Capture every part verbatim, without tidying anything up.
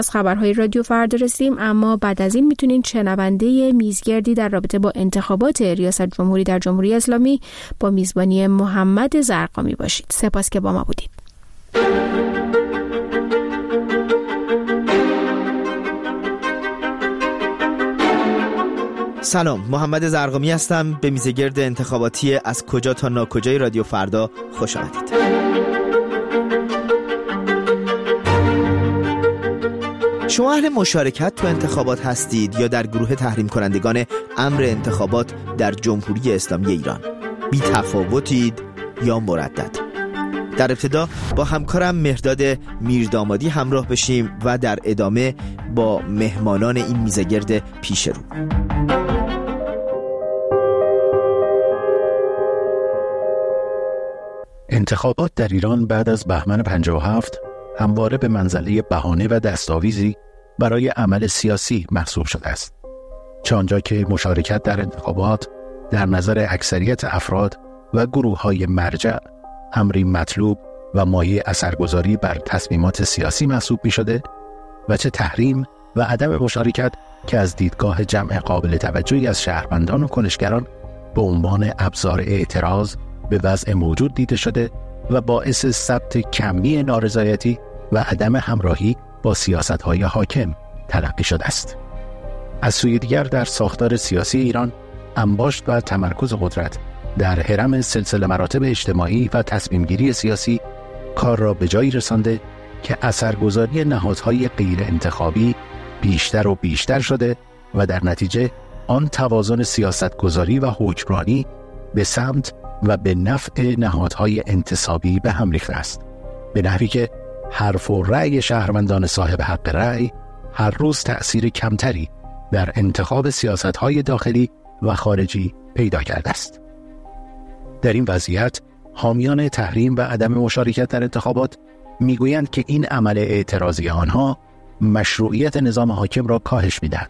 از خبرهای رادیو فردا رسیدیم، اما بعد از این میتونین شنونده میزگردی در رابطه با انتخابات ریاست جمهوری در جمهوری اسلامی با میزبانی محمد زرقامی باشید. سپاس که با ما بودید. سلام، محمد زرقامی هستم. به میزگرد انتخاباتی از کجا تا ناکجای رادیو فردا خوش آمدید. شما اهل مشارکت تو انتخابات هستید یا در گروه تحریم کنندگان امر انتخابات در جمهوری اسلامی ایران؟ بی تفاوتید یا مردد؟ در ابتدا با همکارم مهرداد میردامادی همراه بشیم و در ادامه با مهمانان این میزگرد پیش رو. انتخابات در ایران بعد از بهمن پنجاه و هفت همواره به منزله بهانه و دستاویزی برای عمل سیاسی محسوب شده است. چه آنجا که مشارکت در انتخابات در نظر اکثریت افراد و گروه‌های مرجع امری مطلوب و مایه اثرگذاری بر تصمیمات سیاسی محسوب می‌شده و چه تحریم و عدم مشارکت که از دیدگاه جمع قابل توجهی از شهروندان و کنشگران به عنوان ابزار اعتراض به وضع موجود دیده شده و باعث ثبت کمی نارضایتی و عدم همراهی با سیاست‌های حاکم تلقی شده است. از سوی دیگر در ساختار سیاسی ایران انباشت و تمرکز قدرت در هرم سلسله مراتب اجتماعی و تصمیمگیری سیاسی کار را به جایی رسانده که اثرگذاری نهادهای غیر انتخابی بیشتر و بیشتر شده و در نتیجه آن توازن سیاستگذاری و حکمرانی به سمت و به نفع نهادهای انتصابی به هم ریخته است، به نحوی که حرف و رأی شهروندان صاحب حق رأی هر روز تأثیر کمتری در انتخاب سیاستهای داخلی و خارجی پیدا کرده است. در این وضعیت حامیان تحریم و عدم مشارکت در انتخابات میگویند که این عمل اعتراضی آنها مشروعیت نظام حاکم را کاهش می‌دهد.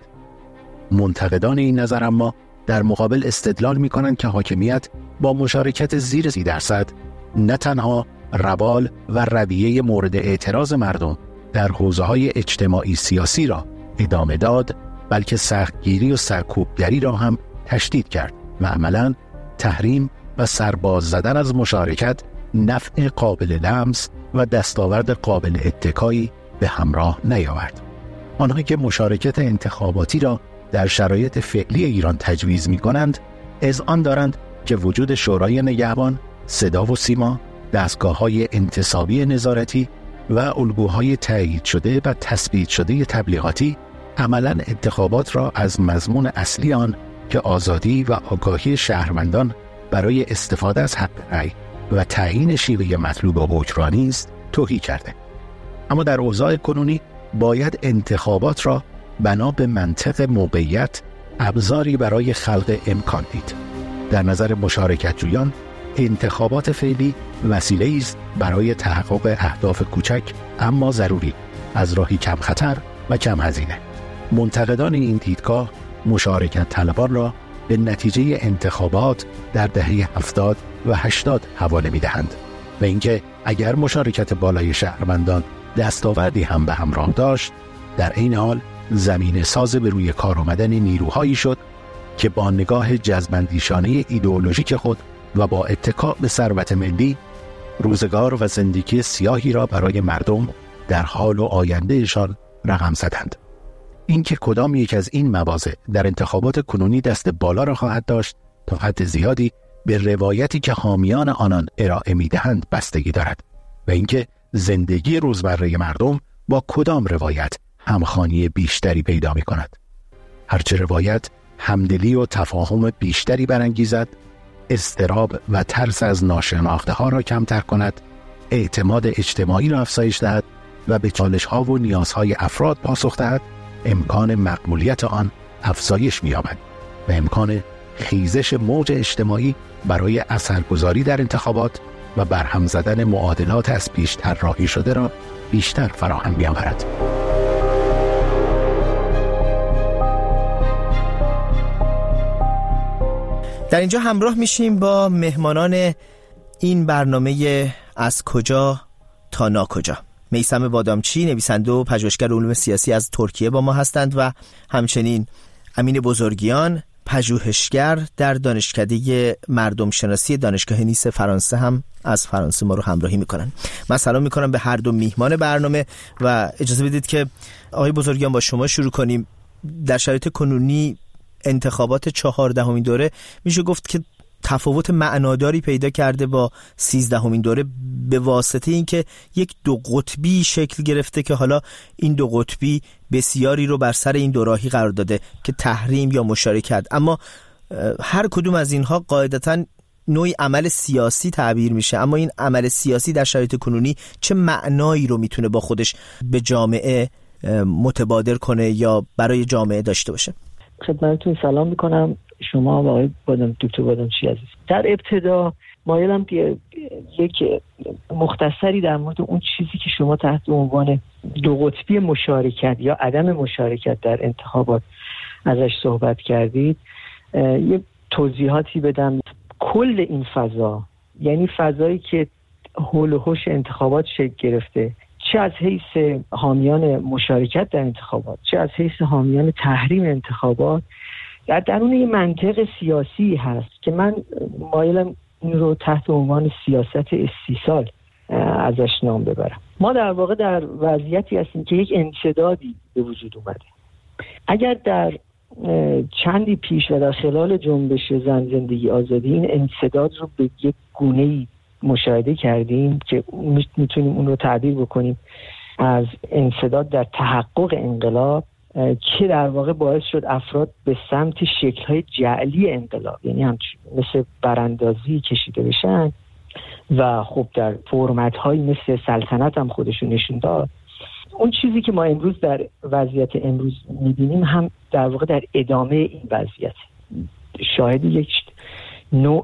منتقدان این نظر اما در مقابل استدلال می‌کنند که حاکمیت با مشارکت زیر سی درصد نه تنها روال و رویه مورد اعتراض مردم در حوزه‌های اجتماعی سیاسی را ادامه داد، بلکه سختگیری و سرکوبگری را هم تشدید کرد و عملاً تحریم و سرباز زدن از مشارکت نفع قابل لمس و دستاورد قابل اتکایی به همراه نیاورد. آنها که مشارکت انتخاباتی را در شرایط فعلی ایران تجویز می‌کنند، اذعان دارند که وجود شورای نگهبان، صدا و سیما، دستگاه‌های انتصابی نظارتی و الگوهای تایید شده و تثبیت شده تبلیغاتی عملاً انتخابات را از مضمون اصلی آن که آزادی و آگاهی شهروندان برای استفاده از حق رأی و تعیین شیوه مطلوب حکمرانی است تهی کرده. اما در اوضاع کنونی باید انتخابات را بنا به منطق موقعیت ابزاری برای خلق امکان دید. در نظر مشارکت جویان انتخابات فعلی وسیله‌ای است برای تحقق اهداف کوچک اما ضروری از راهی کم خطر و کم هزینه. منتقدان این دیدگاه مشارکت طلبان را به نتیجه انتخابات در دهه هفتاد و هشتاد حواله می‌دهند و اینکه اگر مشارکت بالای شهروندان دستاوردی هم به همراه داشت، در این حال زمین ساز به روی کار آمدن نیروهایی شد که با نگاه جذب‌اندیشانه ایدئولوژیک خود و با اتکا به ثروت ملی روزگار و زندگی سیاهی را برای مردم در حال و آیندهشان رقم زدند. اینکه کدام یک از این مواضع در انتخابات کنونی دست بالا را خواهد داشت تا حد زیادی به روایتی که حامیان آنان ارائه می‌دهند بستگی دارد و اینکه زندگی روزمره مردم با کدام روایت همخوانی بیشتری پیدا می‌کند. هرچه روایت همدلی و تفاهم بیشتری برانگیزد، اضطراب و ترس از ناشناخته ها را کمتر کند، اعتماد اجتماعی را افزایش دهد و به چالش ها و نیازهای افراد پاسخ دهد، امکان مقبولیت آن افزایش می‌یابد و امکان خیزش موج اجتماعی برای اثرگذاری در انتخابات و برهم زدن معادلات از پیش طراحی شده را بیشتر فراهم می‌آورد. در اینجا همراه میشیم با مهمانان این برنامه از کجا تا ناکجا. میثم بادامچی، نویسنده و پژوهشگر علوم سیاسی از ترکیه با ما هستند و همچنین امین بزرگیان، پژوهشگر در دانشکده مردم شناسی دانشگاه نیس فرانسه هم از فرانسه ما رو همراهی میکنن. من سلام میکنم به هر دو میهمان برنامه و اجازه بدید که آقای بزرگیان با شما شروع کنیم. در شرایط کنونی انتخابات چهاردهمین دوره میشه گفت که تفاوت معناداری پیدا کرده با سیزدهمین دوره به واسطه اینکه یک دو قطبی شکل گرفته که حالا این دو قطبی بسیاری رو بر سر این دوراهی قرار داده که تحریم یا مشارکت، اما هر کدوم از اینها قاعدتاً نوعی عمل سیاسی تعبیر میشه. اما این عمل سیاسی در شرایط کنونی چه معنایی رو میتونه با خودش به جامعه متبادر کنه یا برای جامعه داشته باشه؟ خدمتتون سلام میکنم، شما و آقای بادام دکتر بادامچی عزیز. در ابتدا مایلم یک مختصری در مورد اون چیزی که شما تحت عنوان دو قطبی مشارکت یا عدم مشارکت در انتخابات ازش صحبت کردید یه توضیحاتی بدم. کل این فضا، یعنی فضایی که حول و حوش انتخابات شکل گرفته، چه از حیث حامیان مشارکت در انتخابات چه از حیث حامیان تحریم انتخابات، در درون یه منطق سیاسی هست که من مایلم این رو تحت عنوان سیاست استیصال ازش نام ببرم. ما در واقع در وضعیتی هستیم که یک انسدادی به وجود اومده. اگر در چندی پیش و در خلال جنبش زن زندگی آزادی این انسداد رو به یک گونه‌ای مشاهده کردیم که میتونیم اون رو تعبیر بکنیم از انسداد در تحقق انقلاب، که در واقع باعث شد افراد به سمت شکل‌های جعلی انقلاب، یعنی هم مثل براندازی کشیده بشن و خب در فرمت‌هایی مثل سلطنت هم خودشون نشون داد. اون چیزی که ما امروز در وضعیت امروز می‌بینیم هم در واقع در ادامه این وضعیت شاهد یک نوع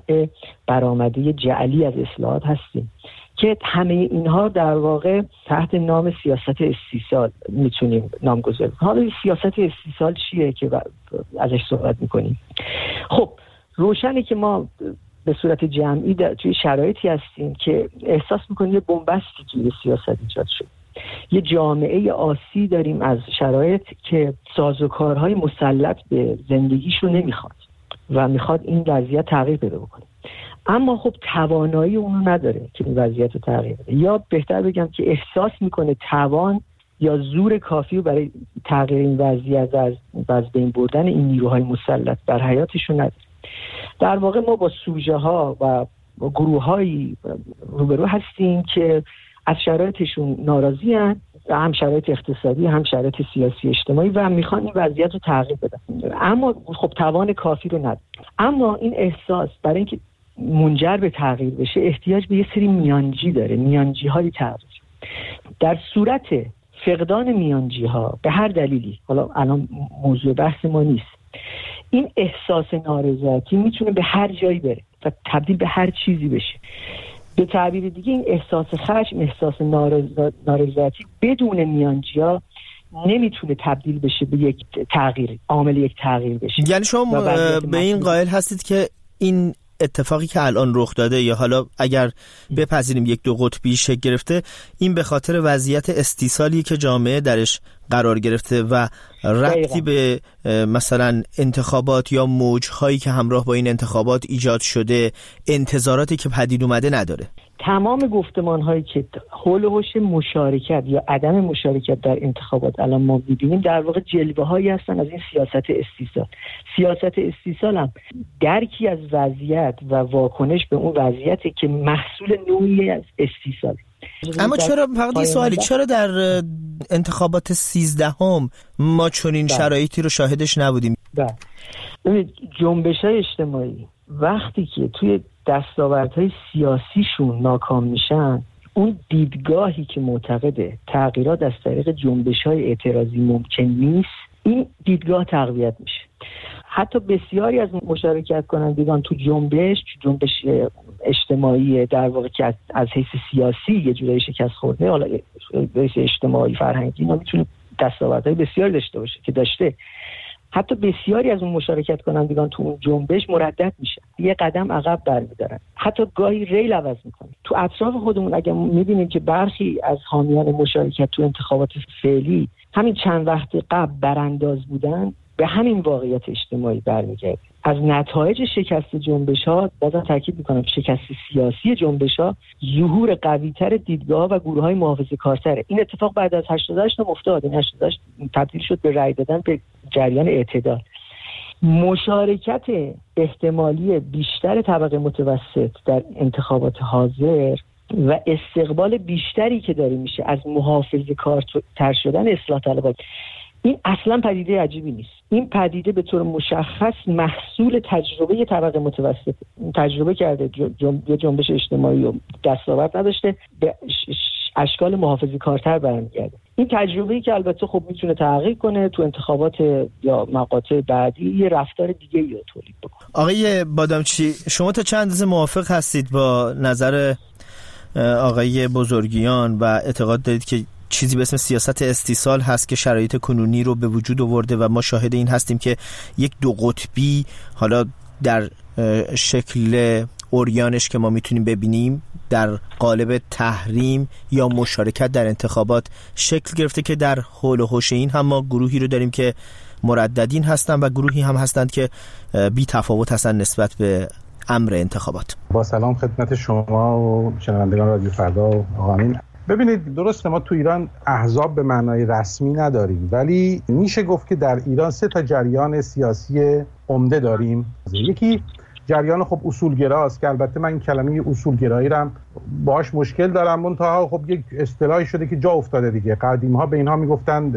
برآمده جعلی از اصلاحات هستیم که همه اینها در واقع تحت نام سیاست استیصال میتونیم نامگذاری کنیم. حالا سیاست استیصال چیه که ازش صحبت میکنیم؟ خب روشنه که ما به صورت جمعی در توی شرایطی هستیم که احساس میکنیم یه بنبستی توی سیاست ایجاد شد. یه جامعه آسی داریم از شرایط که سازوکارهای مسلط به زندگیش رو نمیخواد و میخواد این وضعیت تغییر پیدا بکنه، اما خب توانایی اونو نداره که این وضعیت رو تغییر بده، یا بهتر بگم که احساس میکنه توان یا زور کافی رو برای تغییر این وضعیت از از بین بردن این نیروهای مسلط بر حیاتشون نداره. در واقع ما با سوژه ها و گروه هایی روبرو هستیم که از شرایطشون ناراضی هستند، هم شرایط اقتصادی هم شرایط سیاسی اجتماعی، و میخوان این وضعیت رو تغییر بدن، اما خب توان کافی رو نداره. اما این احساس برای اینکه منجر به تغییر بشه احتیاج به یه سری میانجی داره، میانجی های تغییر. در صورت فقدان میانجی ها به هر دلیلی، حالا الان موضوع بحث ما نیست، این احساس نارضایتی میتونه به هر جایی بره و تبدیل به هر چیزی بشه. به تعبیر دیگه این احساس خشم، احساس نارضایتی بدون میانجی‌ها نمیتونه تبدیل بشه به یک تغییر، عامل یک تغییر بشه. یعنی شما به این قائل هستید که این اتفاقی که الان رخ داده، یا حالا اگر بپذیریم یک دو قطبی شکل گرفته، این به خاطر وضعیت استیصالی که جامعه درش قرار گرفته و ربطی به مثلا انتخابات یا موج‌هایی که همراه با این انتخابات ایجاد شده، انتظاراتی که پدید اومده نداره. تمام گفتمان‌هایی که حول و حوش مشارکت یا عدم مشارکت در انتخابات الان ما می‌بینیم در واقع جلوه‌هایی هستن از این سیاست استیصال. سیاست استیصال هم درکی از وضعیت و واکنش به اون وضعیتی که محصول نوعی از استیصال. اما چرا فقط یه سوالی، چرا در انتخابات سیزدهم ما چنین شرایطی رو شاهدش نبودیم؟ ببینید جنبش‌های اجتماعی وقتی که توی دستاوردهای سیاسیشون ناکام میشن، اون دیدگاهی که معتقده تغییرات از طریق جنبش‌های اعتراضی ممکن نیست، این دیدگاه تقویت میشه. حتی بسیاری از مشارکت کنندگان تو جنبش جنبش اجتماعی در واقع که از حیث سیاسی یه جورایی شکست خورده، حالا به حیث اجتماعی فرهنگی اینا میتونه دستاوردهای بسیاری داشته باشه که داشته، حتی بسیاری از اون مشارکت کنندگان تو اون جنبش مردد میشن، یه قدم عقب برمیدارن، حتی گاهی ریل عوض میکنن. تو اطراف خودمون اگه میبینیم که برخی از حامیان مشارکت تو انتخابات فعلی همین چند وقت قبل برانداز بودن، به همین واقعیت اجتماعی برمیگرده. از نتایج شکست جنبش‌ها، بازم تاکید می‌کنم شکست سیاسی جنبش‌ها، ظهور قوی‌تر دیدگاه‌ها و گروه‌های محافظه‌کارتره. این اتفاق بعد از هشتاد و هشت هم افتاد. این هشتاد و هشت تبدیل شد به رأی دادن به جریان اعتدال. مشارکت احتمالی بیشتر طبقه متوسط در انتخابات حاضر و استقبال بیشتری که داره میشه از محافظه‌کارتر شدن اصلاح طلبان، این اصلا پدیده عجیبی نیست. این پدیده به طور مشخص محصول تجربه طبقه متوسط، تجربه کرده جنب... جنبش اجتماعی و دستاورد نداشته، به اشکال محافظه کارتر برمیگرده. این تجربه‌ای که البته خب میتونه تغییر کنه تو انتخابات یا مقاطع بعدی یه رفتار دیگه‌ای رو تولید بکنه. آقای بادامچی، شما تا چند اندازه موافق هستید با نظر آقای بزرگیان و اعتقاد دارید که چیزی به اسم سیاست استیصال هست که شرایط کنونی رو به وجود آورده و ما شاهد این هستیم که یک دو قطبی حالا در شکل اوریانش که ما میتونیم ببینیم در قالب تحریم یا مشارکت در انتخابات شکل گرفته که در حول و حوش این هم ما گروهی رو داریم که مرددین هستن و گروهی هم هستند که بی تفاوت هستن نسبت به امر انتخابات. با سلام خدمت شما و شنوندگان رادیو فردا و آقا امین. ببینید، درسته ما تو ایران احزاب به معنای رسمی نداریم، ولی میشه گفت که در ایران سه تا جریان سیاسی عمده داریم. یکی جریان خب اصولگراست که البته من این کلمه اصولگرایی رو باهاش مشکل دارم، منتها خب یک اصطلاحی شده که جا افتاده دیگه. قدیم‌ها به اینها میگفتن،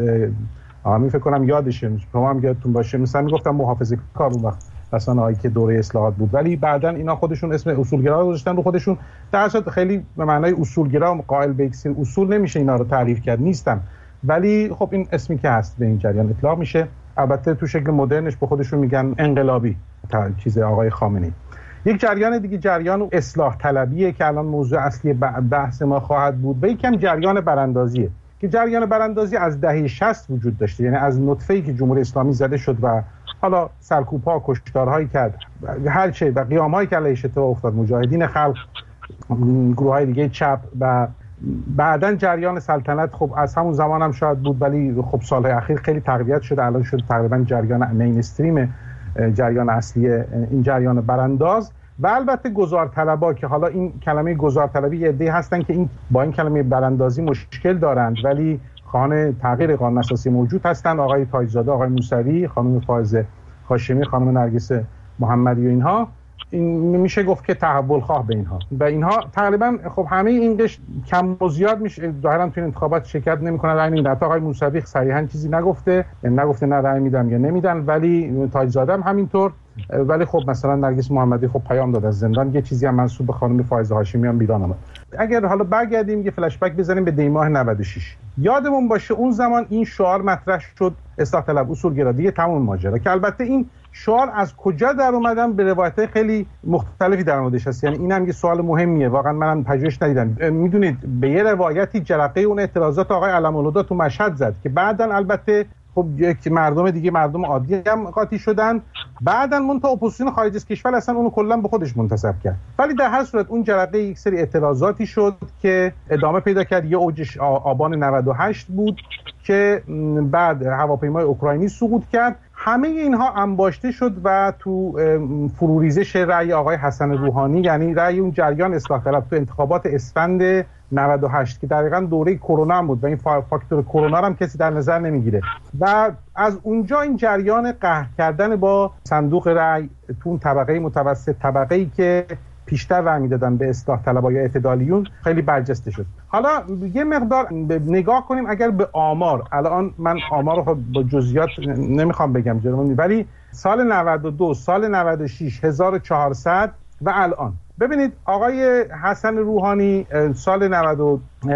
آمی فکر کنم یادشه، شما هم یادتون باشه، مثلا میگفتن محافظه‌کار اون وقت مثلا هایی که دوره اصلاحات بود، ولی بعداً اینا خودشون اسم اصولگرا رو گذاشتن رو خودشون. در اصل خیلی به معنای اصولگرا قائل به یک اصول نمیشه اینا رو تعریف کرد، نیستن، ولی خب این اسمی که هست به این جریان اطلاق میشه. البته تو شکل مدرنش به خودشون میگن انقلابی، چیز آقای خامنه‌ای. یک جریان دیگه جریان اصلاح طلبیه که الان موضوع اصلی بحث ما خواهد بود، و یکم جریان براندازیه که جریان براندازی از دهه شصت وجود داشته، یعنی از نطفه‌ای که جمهوری اسلامی زده شد و حالا سرکوب‌ها، کشتارهایی کرد، هر چه و قیام‌هایی که علیهش اتفاق افتاد، مجاهدین خلق، گروه‌های دیگه چپ، و بعداً جریان سلطنت خب از همون زمان هم شاید بود، ولی خب سال‌های اخیر خیلی تقویت شده، الان شده تقریباً جریان مینستریم، جریان اصلی این جریان برانداز. و البته گذارطلبا که حالا این کلمه گذارطلبی یه عده‌ای هستن که این با این کلمه براندازی مشکل دارند، ولی خواهان تغییر قانون اساسی موجود هستند، آقای تاج‌زاده، آقای موسوی، خانم فائزه هاشمی، خانم نرگس محمدی و اینها. این میشه گفت که تحول خواه به اینها و اینها تقریبا خب همه این قش کم و زیاد میشه ظاهرا تو انتخابات شرکت نمیکنن، رأی نمیدن. حتی آقای موسوی صریحا چیزی نگفته، نگفته نه رأی میدم یا نمیدن، ولی تاج‌زاده هم همینطور. ولی خب مثلا نرگس محمدی خب پیام داد از زندان، یه چیزی هم منسوب به خانم فائزه هاشمی هم بیرون اومد. اگر حالا برگردیم یه فلش بک بزنیم به دی ماه نود و شش، یادمون باشه اون زمان این شعار مطرح شد، اصلاح طلب، اصولگرا، دیگه تمام ماجرا. که البته این شعار از کجا در اومدن به روایت‌های خیلی مختلفی در موردش هست، یعنی اینم یه سوال مهمیه، واقعا منم پژوهش ندیدم. میدونید به یه روایتی جرقه اون اعتراضات آقای علم‌الهدی تو مشهد زد که بعداً البته خب یک مردم دیگه، مردم عادی هم قاطی شدن، بعداً منتها اپوزیسیون خارج از کشور اصلا اونو کلا به خودش منتسب کرد. ولی در هر صورت اون جرقه یک سری اعتراضاتی شد که ادامه پیدا کرد. یه اوجش آبان نود و هشت بود که بعد هواپیمای اوکراینی سقوط کرد. همه اینها انباشته شد و تو فروریزش رأی آقای حسن روحانی، یعنی رأی اون جریان اصلاح طلب تو انتخابات اسفند نود و هشت که دقیقاً دوره کرونا هم بود و این فاکتور کرونا هم کسی در نظر نمیگیره، و از اونجا این جریان قهر کردن با صندوق رأی تو اون طبقه متوسط، طبقه‌ای که پیشتر رأی میدادن به اصلاح طلبای اعتدالیون، خیلی برجسته شد. حالا یه مقدار نگاه کنیم اگر به آمار، الان من آمار رو با جزئیات نمیخوام بگم جلومون، ولی سال نود و دو، سال نود و شش هزار و چهارصد و الان ببینید آقای حسن روحانی سال نود و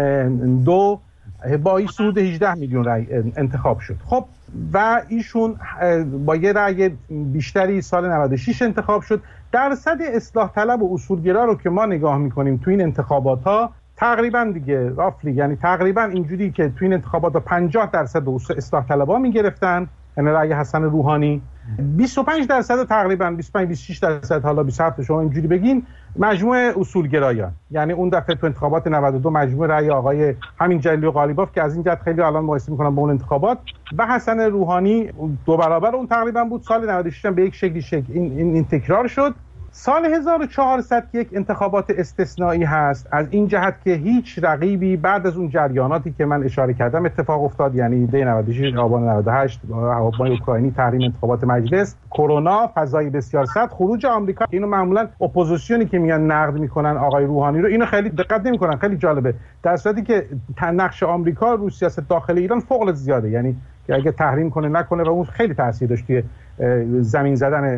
دو با این صعود هجده میلیون رأی انتخاب شد. خب و ایشون با یه رأی بیشتری سال نود و شش انتخاب شد. درصد اصلاح طلب و اصولگرا رو که ما نگاه میکنیم تو این انتخابات ها تقریبا دیگه رافلی، یعنی تقریبا اینجوری که تو این انتخابات ها پنجاه درصد اصلاح طلبا میگرفتن یعنی رأی حسن روحانی. بیست و پنج درصد تقریبا بیست و پنج بیست و شش درصد، حالا بیست و هفت شما اینجوری بگین، مجموع اصولگرایان. یعنی اون دفعه تو انتخابات نود و دو مجموع رأی آقای همین جلیلی و قالیباف که از این جهت خیلی الان مقایسه می‌کنم با اون انتخابات، و حسن روحانی دو برابر اون تقریبا بود. سال نود و شش هم به یک شکلی شکل این, این, این تکرار شد. سال هزار و چهارصد که یک انتخابات استثنایی هست از این جهت که هیچ رقیبی بعد از اون جریاناتی که من اشاره کردم اتفاق افتاد، یعنی دی نود و شش، آبان نود و هشت، هواپیمای اوکراینی، تحریم انتخابات مجلس، کرونا، فضای بسیار سرد، خروج آمریکا. اینو معمولا اپوزیسیونی که میان نقد میکنن آقای روحانی رو اینو خیلی دقت نمیکنن. خیلی جالبه، در صورتی که نقش آمریکا رو سیاست داخلی ایران فوق العاده زیاده، یعنی که اگه تحریم کنه نکنه و اون خیلی تاثیر داشت توی زمین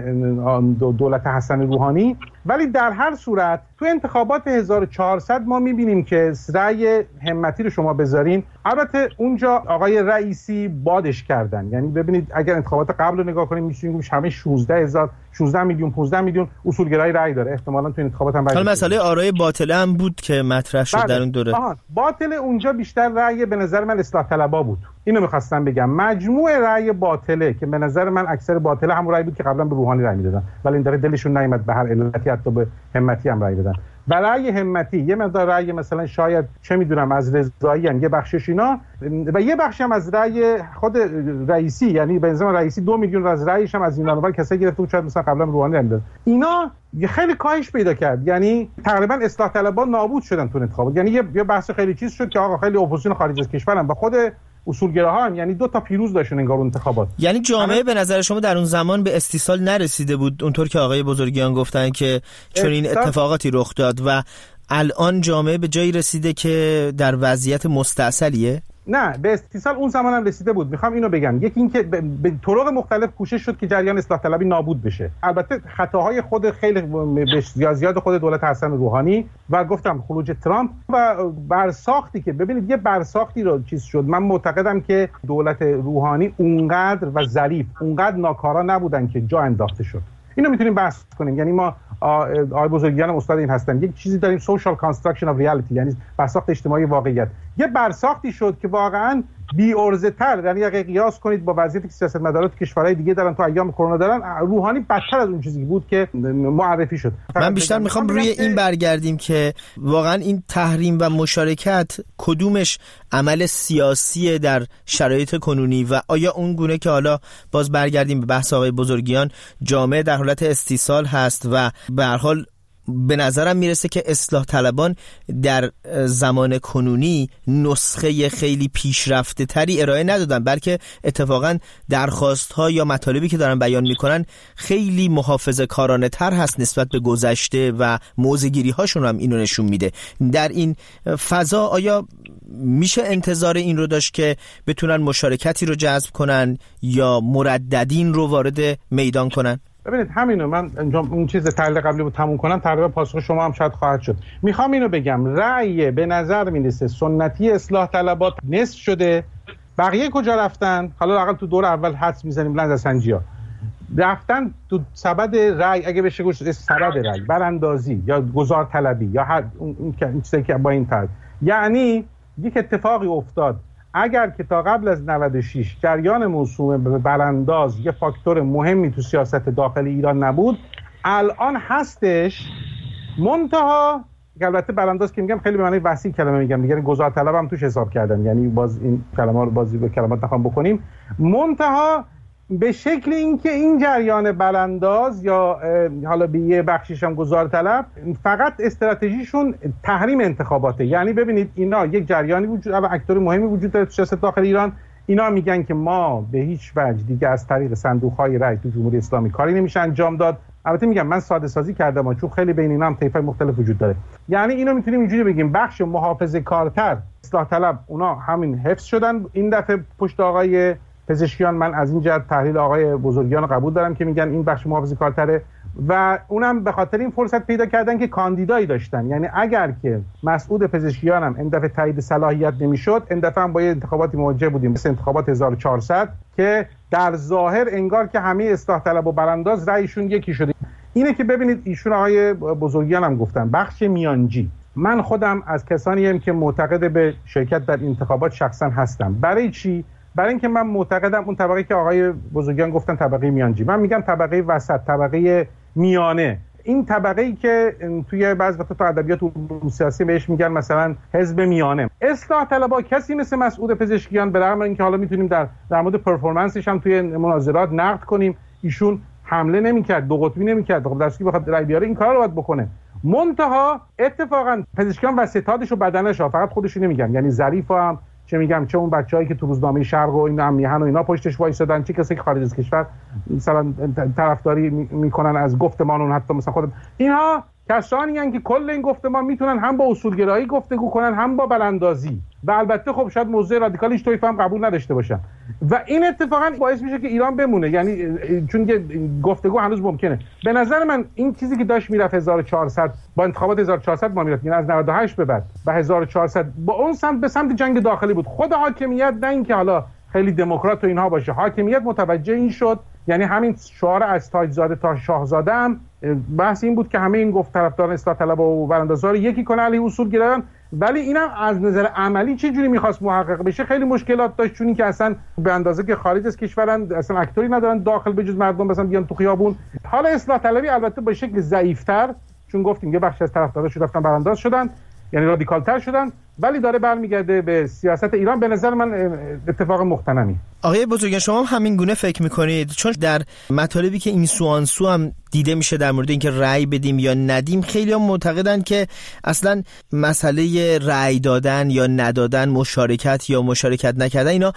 زدن دولت حسن روحانی. ولی در هر صورت تو انتخابات هزار و چهارصد ما میبینیم که رأی همتی رو شما بذارین، البته اونجا آقای رئیسی بادش کردن. یعنی ببینید اگر انتخابات قبل رو نگاه کنیم میشیم همه شانزده هزار شانزده میلیون پانزده میلیون اصولگرای رأی داره، احتمالاً تو انتخابات هم حالا مسئله آرای باطله هم بود که مطرح شد در اون دوره. آها، باطله اونجا بیشتر رأی به نظر من اصلاح طلبا بود. اینو می‌خواستم بگم، مجموع رأی باطله که به نظر من اکثر باطله همون رأی بود که قبلا به روحانی رأی میدادن، ولی این داره دلشون نیامد به هر علتی حتی به همتی هم رأی بدن. و رأی همتی یه مقدار رأی مثلا شاید چه میدونم از رضایی هم یه بخشش اینا، و یه بخشی هم از رأی خود رئیسی، یعنی به نظر رئیسی دو میلیون از رأیش هم از اینا اول کسایی گرفته بود شاید مثلا قبلا روحانی رأی میداد. اینا خیلی کاهش پیدا کرد، یعنی تقریبا اصلاح طلبان نابود شدن تو انتخابات. یعنی یه بحث خیلی چیز شد که آقا خیلی اپوزیسیون خارج از کشورن و خود اصولگراها هم، یعنی دو تا پیروز داشتن انگار انتخابات. یعنی جامعه به نظر شما در اون زمان به استیصال نرسیده بود اونطور که آقای بزرگیان گفتن که چون این اتفاقاتی رخ داد و الان جامعه به جایی رسیده که در وضعیت مستعصلیه؟ نه، به استیصال اون زمان هم رسیده بود. میخوام اینو بگم، یکی این که به طرق مختلف کوشش شد که جریان اصلاح طلبی نابود بشه. البته خطاهای خود خیلی زیاد زیاد خود دولت حسن روحانی و گفتم خروج ترامپ و برساختی که ببینید یه برساختی رو چیز شد. من معتقدم که دولت روحانی اونقدر و ظریف، اونقدر ناکارا نبودن که جا انداخته شد. اینو میتونیم بحث کنیم. یعنی ما آقای بزرگیان استاد این هستن، یک چیزی داریم social construction of reality، یعنی برساخت اجتماعی واقعیت. یه برساختی شد که واقعاً بی ارزه تر، یعنی اگه قیاس کنید با وضعیتی که سیاستمدارات کشورهای دیگه دارن تو ایام کرونا دارن، روحانی بدتر از اون چیزی بود که معرفی شد. من بیشتر میخوام روی این برگردیم که واقعاً این تحریم و مشارکت کدومش عمل سیاسی در شرایط کنونی و آیا اون گونه که حالا باز برگردیم به بحث آقای بزرگیان جامعه در حالت استیصال هست و به هر حال به نظرم میرسه که اصلاح طلبان در زمان کنونی نسخه خیلی پیشرفته تری ارائه ندادن، بلکه اتفاقا درخواست ها یا مطالبی که دارن بیان میکنن خیلی محافظه کارانه تر هست نسبت به گذشته و موضع‌گیری هاشون هم اینو نشون میده. در این فضا آیا میشه انتظار این رو داشت که بتونن مشارکتی رو جذب کنن یا مرددین رو وارد میدان کنن؟ ببینید همینو من انجام اون چیز تحلیل قبلی رو تموم کنم، تقریبا پاسخ شما هم شاید خواهد شد. میخوام اینو بگم، رأی به نظر میرسه سنتی اصلاح طلبات نصف شده. بقیه کجا رفتن؟ حالا لااقل تو دور اول حدس میزنیم نظرسنجی‌ها رفتن تو سبد رأی، اگه بشه گفت سبد رأی، براندازی یا گزار طلبی یا هر اون چیزی که با این طرز. یعنی یک اتفاقی افتاد، اگر که تا قبل از نود و شش جریان موسوم به برانداز یه فاکتور مهمی تو سیاست داخلی ایران نبود، الان هستش. منتها البته برانداز که میگم خیلی به معنی وسیع کلمه میگم، دیگه گزار طلب هم توش حساب کردم، یعنی باز این کلمه رو بازی به کلمات نخوام بکنیم. منتها به شکل اینکه این جریان برانداز یا حالا به یه بخشیش هم گزار طلب فقط استراتژیشون تحریم انتخاباته. یعنی ببینید اینا یک جریانی وجود و اکتور مهمی وجود داره تو سیاست داخل ایران. اینا میگن که ما به هیچ وجه دیگه از طریق صندوق‌های رای تو جمهوری اسلامی کاری نمیشه انجام داد. البته میگم من ساده سازی کردم چون خیلی بین اینا هم طیف‌های مختلف وجود داره. یعنی اینو میتونیم اینجوری بگیم بخش محافظه‌کارتر اصلاح طلب اونا همین حفظ شدن. این دفعه پشت آقای پزشکیان من از این جهت تحلیل آقای بزرگیان رو قبول دارم که میگن این بخش محافظه‌کارتره و اونم به خاطر این فرصت پیدا کردن که کاندیدایی داشتن. یعنی اگر که مسعود پزشکیان هم این دفعه تایید صلاحیت نمیشد، این دفعه هم با یه انتخاباتی مواجه بودیم مثل انتخابات هزار و چهارصد که در ظاهر انگار که همه اصلاح طلب و برانداز رأیشون یکی شده. اینه که ببینید ایشون آقای بزرگیان هم گفتن بخش میانجی. من خودم از کسانی ام که معتقد به شرکت در انتخابات شخصا هستم. برای چی؟ برای اینکه من معتقدم اون طبقه که آقای بزرگیان گفتن طبقه میانجی، من میگم طبقه وسط، طبقه میانه. این طبقه ای که توی بعضی وقتا تو ادبیات علوم سیاسی بهش میگن مثلا حزب میانه. اصلاح طلبها کسی مثل مسعود پزشکیان، به رغم اینکه حالا میتونیم در در مورد پرفورمنسش هم توی مناظرات نقد کنیم، ایشون حمله نمیکرد، دو قطبی نمیکرد، خب درستی بخواد رای بیاره این کارا رو باید بکنه. منتها اتفاقا پزشکیان و ستادش و بدنش ها، فقط خودش نمیگم، یعنی ظریف هم چه میگم، چه اون بچه‌ای که تو روزنامه شرق و اینا میهن و اینا پشتش وایسادن، چه کسی که خارج از کشور مثلا طرفداری میکنن از گفتمان اون، حتی مثلا خود اینها کسانی هستند که کل این گفتمان میتونن هم با اصولگرایی گفتگو کنن هم با براندازی، و البته خب شاید موضوع رادیکالیش توی فهم قبول نداشته باشن، و این اتفاقا باعث میشه که ایران بمونه، یعنی چون که گفتگو هنوز ممکنه. به نظر من این چیزی که داشت میرفت هزار و چهارصد با انتخابات هزار و چهارصد ما میرفت، یعنی از نود و هشت به بعد و هزار و چهارصد با اون سمت به سمت جنگ داخلی بود. خود حاکمیت، نه اینکه حالا خیلی دموکرات و اینها باشه، حاکمیت متوجه این شد، یعنی همین شعار از تاجزاده تا شاهزاده هم بحث این بود که همه این گفت طرفدار اصلاح طلب و براندازا رو یکی کنه علیه اصول گرایان، ولی اینم از نظر عملی چه جوری می‌خواست محقق بشه خیلی مشکلات داشت، چون که اصلا به اندازه که خارج از کشورن اصلا اکتوری ندارن داخل به جز مردم مثلا بیان تو خیابون. حالا اصلاح طلبی البته به شکل ضعیف‌تر، چون گفتیم یه بخش از طرفداراش رفتن برانداز شدن، یعنی رادیکال‌تر شدن، ولی داره برمیگرده به سیاست ایران. به نظر من اتفاق مختنمی. آقای بزرگان شما هم همین گونه فکر میکنید؟ چون در مطالبی که این سو آن سو هم دیده میشه در مورد اینکه رأی بدیم یا ندیم، خیلی هم معتقدن که اصلا مسئله رأی دادن یا ندادن، مشارکت یا مشارکت نکردن، اینا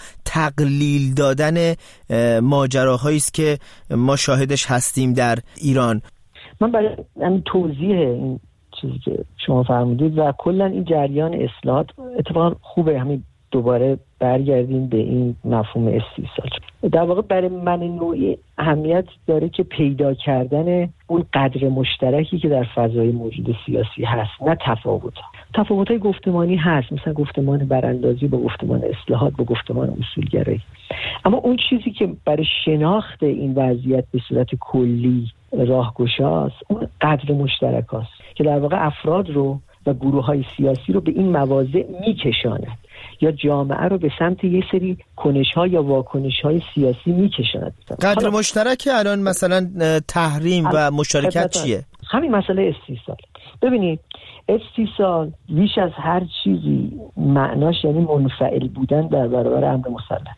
تقلیل دادن ماجراهایی است که ما شاهدش هستیم در ایران. من برای همین توضیح این چیزی که شما فرمودید و کلا این جریان اصلاحات اتفاقا خوبه همین دوباره برگردیم به این مفهوم استیصال. در واقع برای من نوعی اهمیت داره که پیدا کردن اون قدر مشترکی که در فضای موجود سیاسی هست، نه تفاوت. تفاوت‌های گفتمانی هست، مثلا گفتمان براندازی با گفتمان اصلاحات با گفتمان اصولگرایی، اما اون چیزی که برای شناخت این وضعیت به صورت کلی راهگشاست اون قدر مشترک هست که در واقع افراد رو و گروه‌های سیاسی رو به این مواضع می‌کشاند یا جامعه رو به سمت یه سری کنش‌ها یا واکنش‌های سیاسی می‌کشاند. قدر مشترک الان مثلا تحریم و مشارکت چیه؟ همین مسئله استیصال. ببینید استیصال بیش از هر چیزی معناش یعنی منفعل بودن در برابر امر مسلط،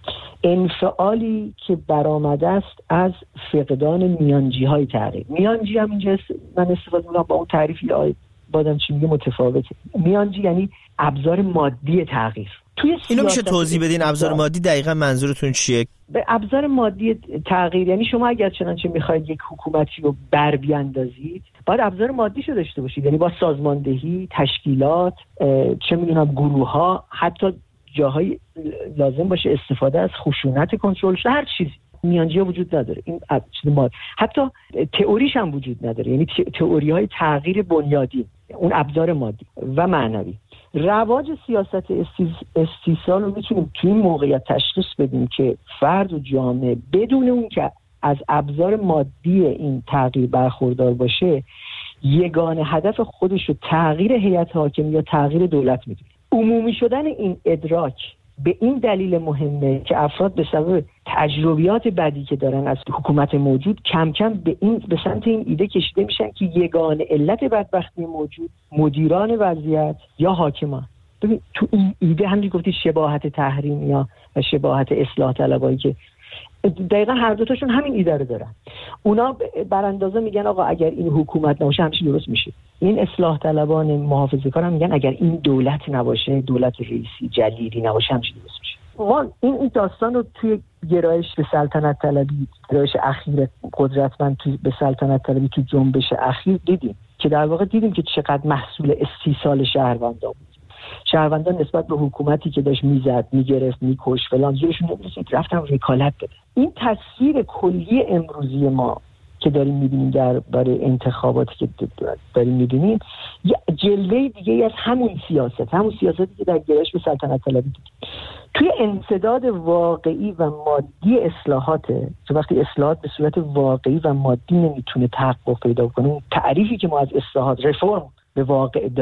انفعالی که برآمده است از فقدان میانجی های تغییر. میانجی هم اینجا من استفاده میکنم با اون تعریفی که بادم چی میگه متفاوته. میانجی یعنی ابزار مادی تغییر. توی اینو میشه توضیح بدین ابزار مادی دقیقاً منظورتون چیه؟ به ابزار مادی تغییر یعنی شما اگر چنانچه میخواید یک حکومتی رو بر بیاندازید باید ابزار مادیشو داشته باشید، یعنی با سازماندهی، تشکیلات، چه میدونم گروه‌ها، حتی جاهای لازم باشه استفاده از خشونت کنترل شده، هر چیزی. میانجی ها وجود نداره، این چیز ماد. حتی تئوریش هم وجود نداره، یعنی تئوری های تغییر بنیادی، اون ابزار مادی و معنوی. رواج سیاست استیصال رو میتونیم توی این موقعیت تشخیص بدیم که فرد و جامعه بدون اون که از ابزار مادی این تغییر برخوردار باشه، یگانه هدف خودش رو تغییر هیئت حاکم یا تغییر دولت میدونه. عمومی شدن این ادراک به این دلیل مهمه که افراد به سبب تجربیات بدی که دارن از حکومت موجود کم کم به این به سمت این ایده کشیده میشن که یگانه علت بدبختی موجود مدیران وضعیت یا حاکمان. ببین تو این ایده هم گفتی شباهت تحریم یا شباهت اصلاح طلبایی که دقیقا هر دو تاشون همین ایده رو دارن. اونا براندازا میگن آقا اگر این حکومت نباشه همش درست میشه. این اصلاح طلبان محافظه‌کار هم میگن اگر این دولت نباشه، دولت رئیسی جلیلی نباشه همش درست میشه. ما این این داستان رو توی گرایش به سلطنت طلبی، گرایش اخیر قدرتمند توی به سلطنت طلبی توی جنبش اخیر دیدیم که در واقع دیدیم که چقدر محصول استیصال شهروندان بود. شهروندان نسبت به حکومتی که داشت میزد، میگرفت، میکش فلان زیرشون نمی‌رسید، رفتن وکالت دادن. این تصویر کلی امروزی ما که داریم می‌بینیم در برای انتخاباتی که داریم می‌بینیم یه جلوه دیگه از همون سیاست، همون سیاستی که در گرایش به سلطنت طلبی دیدیم. توی انسداد واقعی و مادی اصلاحاته که وقتی اصلاحات به صورت واقعی و مادی نمیتونه تحقق پیدا کنه، تعریفی که ما از اصلاحات رفرم به واقع داریم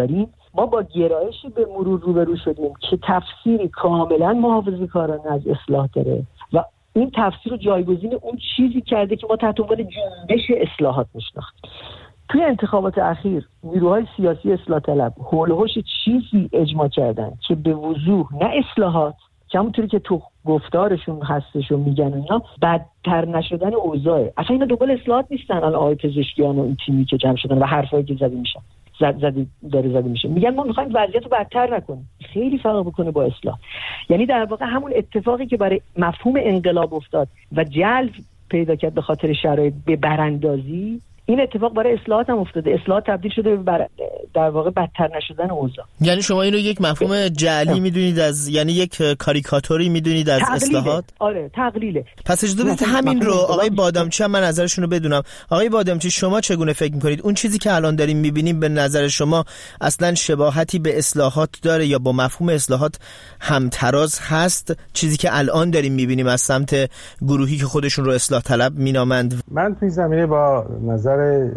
ما با گرایشی به مرور روبرو شدیم که تفسیری کاملا محافظه‌کارانه از اصلاح داره و این تفسیر رو جایگزین اون چیزی کرده که ما تحت عنوان جنبش اصلاحات میشناختیم. توی انتخابات اخیر نیروهای سیاسی اصلاح طلب حول و حوش چیزی اجماع کردن که به وضوح نه اصلاحات، که همونطوری که تو گفتارشون هستش و میگن اینا بدتر نشدن اوضاعه. اصلا اینا دنبال اصلاحات نیستن. الان آقای پزشکیان و این تیمی که جمع شدن و حرفایی که زده میشن زد زدی داره زده میشه، میگن ما میخوایم وضعیت رو بدتر نکنیم. خیلی فرق بکنه با اصلاح. یعنی در واقع همون اتفاقی که برای مفهوم انقلاب افتاد و جلب پیدا کرد به خاطر شرایط به براندازی، این اتفاق برای اصلاحات هم افتاده. اصلاحات تبدیل شده به بر... در واقع بدتر نشدن اوضاع. یعنی شما اینو یک مفهوم جعلی میدونید از، یعنی یک کاریکاتوری میدونید از تقلیله. اصلاحات؟ آره تقلیله. پس اجازه بدید همین رو آقای بادامچی هم من نظرشون رو بدونم. آقای بادامچی شما چگونه فکر میکنید اون چیزی که الان داریم میبینیم به نظر شما اصلا شباهتی به اصلاحات داره یا با مفهوم اصلاحات همتراز هست؟ چیزی که الان داریم میبینیم از سمت گروهی که خودشون رو اصلاح طلب مینامند. من توی زمینه با نظر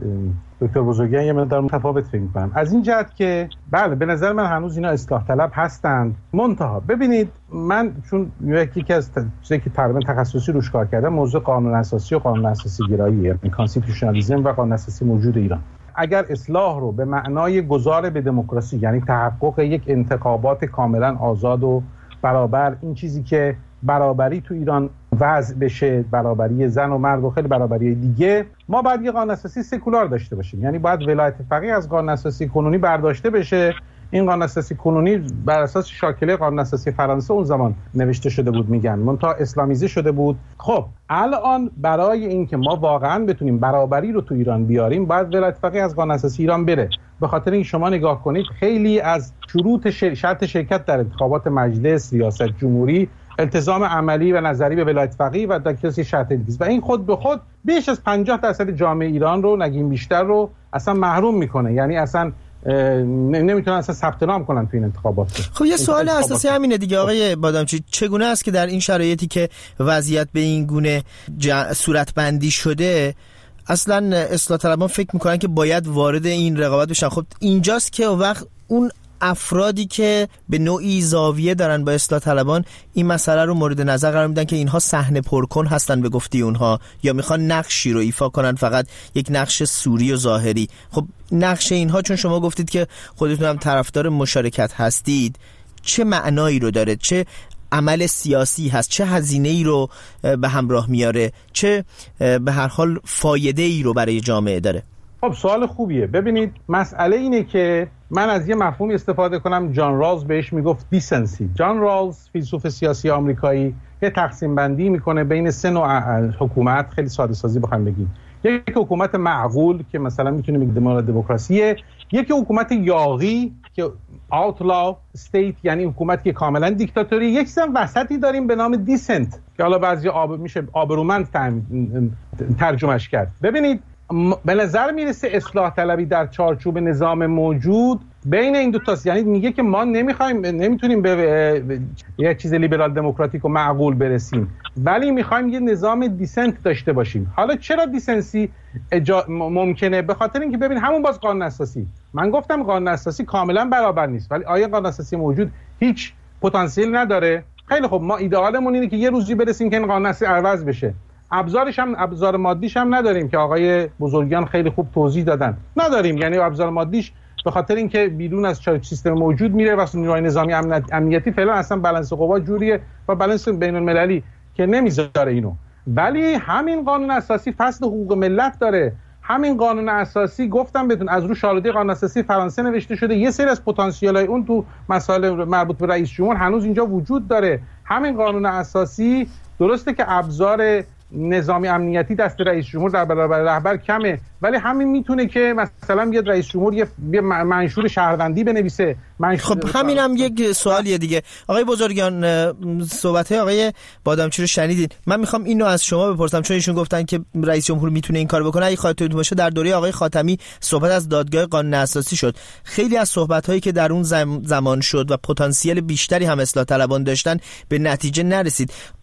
دکتر بزرگیان یه مقدار متفاوت فکر می‌کنم، از این جهت که بله به نظر من هنوز اینا اصلاح طلب هستند. منتها ببینید من چون یکی از چیزایی که تقریبا تخصصی روش کار کردم موضوع قانون اساسی و قانون اساسی گرایی، یعنی کانستیتوشنالیسم و قانون اساسی موجود ایران. اگر اصلاح رو به معنای گذار به دموکراسی، یعنی تحقق یک انتخابات کاملا آزاد و برابر، این چیزی که برابری تو ایران وضع بشه، برابری زن و مرد و خیلی برابری دیگه، ما باید یه قانون اساسی سکولار داشته باشیم. یعنی باید ولایت فقیه از قانون اساسی کنونی برداشته بشه. این قانون اساسی کنونی بر اساس شاکله قانون اساسی فرانسه اون زمان نوشته شده بود، میگن منتها اسلامیزه شده بود. خب الان برای اینکه ما واقعا بتونیم برابری رو تو ایران بیاریم باید ولایت فقیه از قانون اساسی ایران بره. به خاطر اینکه شما نگاه کنید خیلی از شروط شرط شرکت در انتخابات مجلس، ریاست جمهوری، التزام عملی و نظری به ولایت فقیه و دکترسی شرط دیگه و این خود به خود بیش از پنجاه درصد جامعه ایران رو، نگیم بیشتر رو، اصلا محروم میکنه. یعنی اصلا نمیتونن اصلا ثبت نام کنن تو این انتخابات. خب یه سوال اساسی همینه دیگه آقای بادامچی، چگونه است که در این شرایطی که وضعیت به این گونه ج... صورت بندی شده اصلا اصلاح طلبان فکر میکنن که باید وارد این رقابت بشن؟ خب اینجاست که وقت اون افرادی که به نوعی زاویه دارن با اصلاح طلبان این مسئله رو مورد نظر قرار میدن که اینها صحنه پرکن هستن به گفته اونها، یا میخوان نقشی رو ایفا کنن، فقط یک نقش سوری و ظاهری. خب نقش اینها، چون شما گفتید که خودتون هم طرفدار مشارکت هستید، چه معنایی رو داره؟ چه عمل سیاسی هست؟ چه هزینه ای رو به همراه میاره؟ چه به هر حال فایده ای رو برای جامعه داره؟ خب سوال خوبیه. ببینید مسئله اینه که من از یه مفهومی استفاده کنم جان رالز بهش میگفت دیسنسی. جان رالز فیلسوف سیاسی آمریکایی یه تقسیم بندی میکنه بین سه نوع حکومت، خیلی ساده سازی بخوام بگیم. یک حکومت معقول که مثلا میتونه بگیم دموکراسیه، یک حکومت یاغی که outlaw state یعنی حکومت که کاملا دیکتاتوری، یک چیز وسطی داریم به نام دیسنت که حالا بعضی آب میشه آبرومند ترجمهش کرد. ببینید به نظر میرسه اصلاح طلبی در چارچوب نظام موجود بین این دو تاست. یعنی میگه که ما نمیخوایم نمیتونیم به یه چیز لیبرال دموکراتیک و معقول برسیم، ولی میخوایم یه نظام دیسنت داشته باشیم. حالا چرا دیسنسی اجا... ممکنه؟ به خاطر اینکه ببین همون باز قانون اساسی، من گفتم قانون اساسی کاملا برابر نیست، ولی آیا قانون اساسی موجود هیچ پتانسیل نداره؟ خیلی خب ما ایدئالمون اینه که یه روزی برسیم که این قانون اساسی عوض بشه. ابزارش هم ابزار مادیش هم نداریم که آقای بزرگیان خیلی خوب توضیح دادن. نداریم، یعنی ابزار مادیش به خاطر اینکه بیرون از سیستم موجود میره و نیروهای نظامی امنیتی فعلا اصلا بالانس قوا جوریه و بالانس بین المللی که نمیذاره اینو. ولی همین قانون اساسی فصل حقوق ملت داره. همین قانون اساسی گفتم بهتون از رو شالوده قانون اساسی فرانسه نوشته شده. یه سری از پتانسیل‌های اون تو مسائل مربوط به رئیس جمهور هنوز اینجا وجود داره. همین قانون اساسی درسته که ابزار نظامی امنیتی دست رئیس جمهور در برابر رهبر کمه، ولی همین میتونه که مثلا بیاد رئیس جمهور یه منشور شهروندی بنویسه. خب همین هم یک سوالیه دیگه. آقای بزرگیان صحبت‌های آقای بادامچی رو شنیدین. من میخوام اینو از شما بپرسم، چون ایشون گفتن که رئیس جمهور میتونه این کارو بکنه. اگه خاطرتون باشه در دوره آقای خاتمی صحبت از دادگاه قانون اساسی شد. خیلی از صحبت‌هایی که در اون زمان شد و پتانسیل بیشتری هم اصلاح طلبان داشتن به نتیجه نرسید.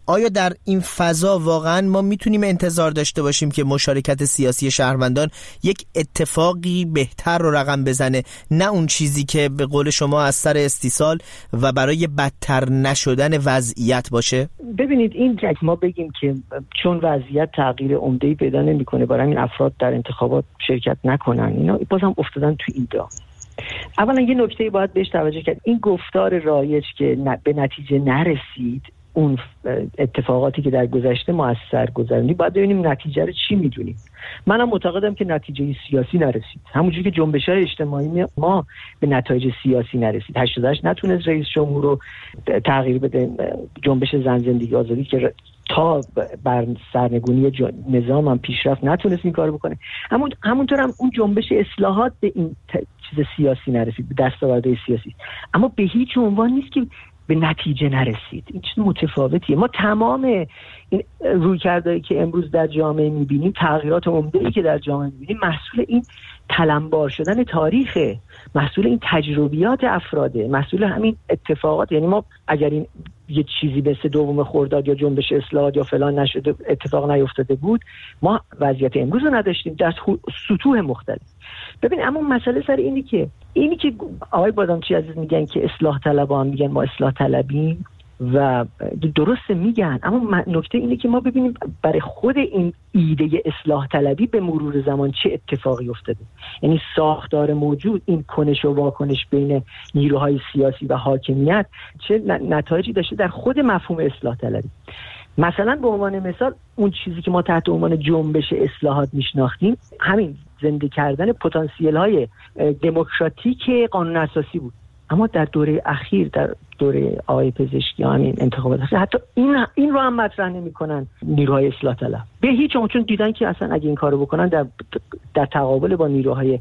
آیا در این فضا واقعا ما میتونیم انتظار داشته باشیم که مشارکت سیاسی شهروندان یک اتفاقی بهتر رو رقم بزنه، نه اون چیزی که به قول شما از سر استیصال و برای بدتر نشدن وضعیت باشه؟ ببینید، این که ما بگیم که چون وضعیت تغییر عمده‌ای پیدا نمی‌کنه برای این افراد در انتخابات شرکت نکنن، اینا بازم افتادن تو این دام. اولا یه نکته باید بهش توجه کرد، این گفتار رایج که به نتیجه نرسید، اون اتفاقاتی که در گذشته ما از سر گذروندیم، باید ببینیم نتیجه رو چی میدونیم. منم معتقدم که نتیجه سیاسی نرسید، همونجوری که جنبش‌های اجتماعی ما به نتایج سیاسی نرسید. هشتاد و هشت نتونست رئیس جمهور رو تغییر بده، جنبش زن زندگی آزادی که تا بر سرنگونی نظام هم پیشرفت نتونست این کارو بکنه. همون همونطور هم اون جنبش اصلاحات به این چیز سیاسی نرسید، به دستاوردهای سیاسی، اما به هیچ عنوان نیست که به نتیجه نرسید. این چیز متفاوتیه. ما تمام این رویکردهایی که امروز در جامعه میبینیم، تغییرات عمده‌ای که در جامعه میبینیم، محصول این تلمبار شدن تاریخه، محصول این تجربیات افراده، محصول همین اتفاقات. یعنی ما اگر این یه چیزی مثل دوم خرداد یا جنبش اصلاحات یا فلان نشده، اتفاق نیفتاده بود، ما وضعیت امروز رو نداشتیم در سطوح مختلف. ببین، اما مسئله سر اینی که اینی که آقای بادامچی عزیز میگن که اصلاح طلبان میگن ما اصلاح طلبیم و درست میگن، اما نکته اینه که ما ببینیم برای خود این ایده اصلاح طلبی به مرور زمان چه اتفاقی افتاده. یعنی ساختار موجود، این کنش و واکنش بین نیروهای سیاسی و حاکمیت چه نتایجی داشته در خود مفهوم اصلاح طلبی. مثلا به عنوان مثال اون چیزی که ما تحت عنوان جنبش اصلاحات میشناختیم، همین زنده کردن پتانسیل های دموکراتیک قانون اساسی بود. اما در دوره اخیر، در دوره آقای پزشکیان، این انتخابات اخیر، حتی این این رو هم مطرح نمی‌کنن نیروهای اصلاح طلب به هیچ عنوان، چون دیدن که اصلا اگه این کارو بکنن در در تقابل با نیروهای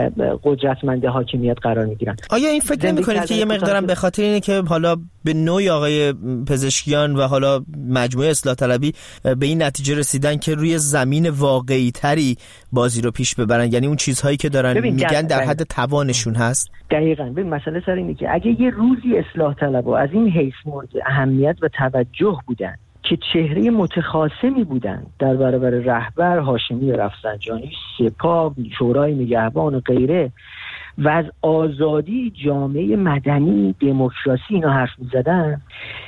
قدرتمند حاکمیت قرار میگیرن. آیا این فکر نمی‌کنید که یه مقدارم به خاطر اینه که حالا به نوعی آقای پزشکیان و حالا مجموعه اصلاح طلبی به این نتیجه رسیدن که روی زمین واقعی تری بازی رو پیش ببرن، یعنی اون چیزهایی که دارن میگن در حد توانشون هست؟ دقیقاً. ببین، مسئله سر اینه که اگه یه روزی اصلاح طلبها از این حیث مورد اهمیت و توجه بودن که چهره متخاصمی بودن در برابر رهبر هاشمی رفسنجانی، سپاه، شورای نگهبان و غیره، و از آزادی جامعه مدنی، دموکراسی اینا حرف می‌زدن،